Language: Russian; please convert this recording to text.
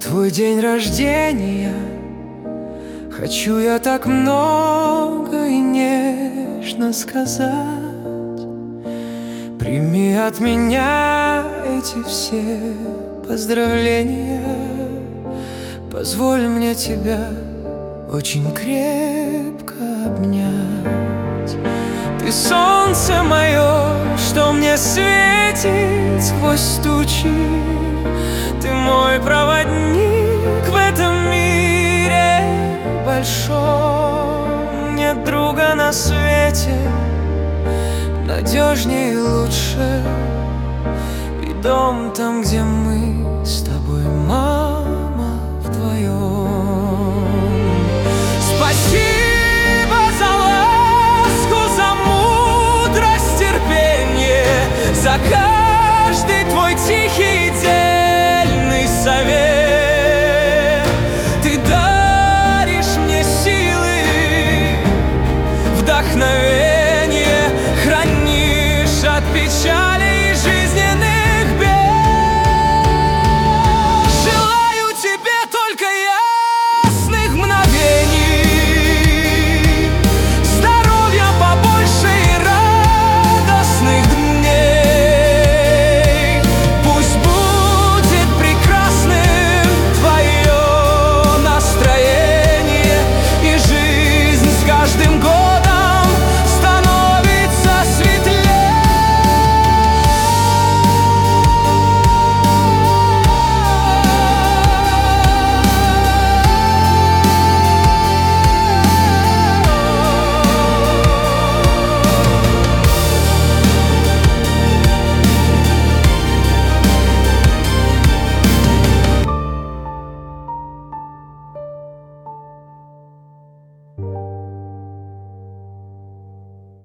твой день рождения хочу я так много и нежно сказать. Прими от меня эти все поздравления. Позволь мне тебя очень крепко обнять. Ты солнце мое, что мне светит сквозь тучи. Ты мой проводник в этом мире большом. Нет друга на свете надежнее и лучше. И дом там, где мы